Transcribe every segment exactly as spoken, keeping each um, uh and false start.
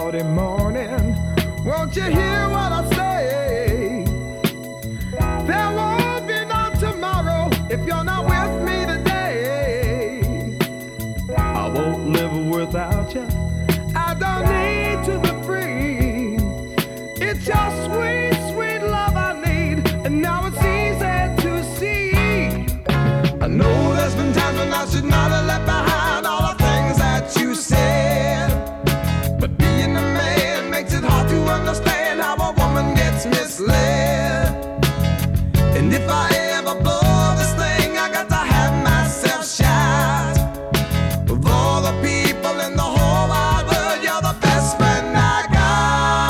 cloudy morning. Won't you hear what I say? There won't be no tomorrow if you're not with me today. I won't live without you. I don't need to be free. It's your sweet, sweet love I need, and now it's easy to see. I know there's been times when I should not have left behind all the things that you said, but being a man makes it hard to understand how a woman gets misled. And if I ever blow this thing, I got to have myself shot. Of all the people in the whole wide world, you're the best friend I got.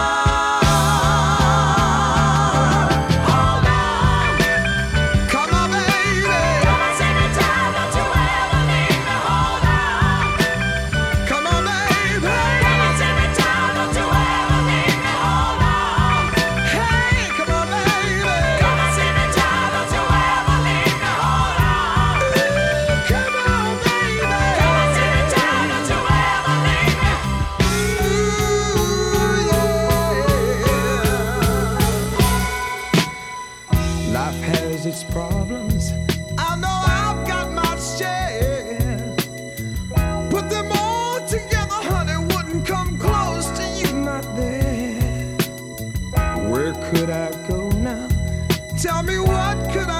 Hold on, come on, baby. Come on, sing it down, don't you ever leave me. Hold on, come on, baby. Come on, sing it down, don't you ever leave me. Hold on, hey, come on, baby. Come on, sing it down, don't you ever leave me. Hold on, come on, baby. Come on, sing it down, don't you ever leave me. Ooh, yeah. Life has its problems. I know I've got my share. Put them all together, honey, wouldn't come close to you, not there. Where could I go now? Tell me, what could I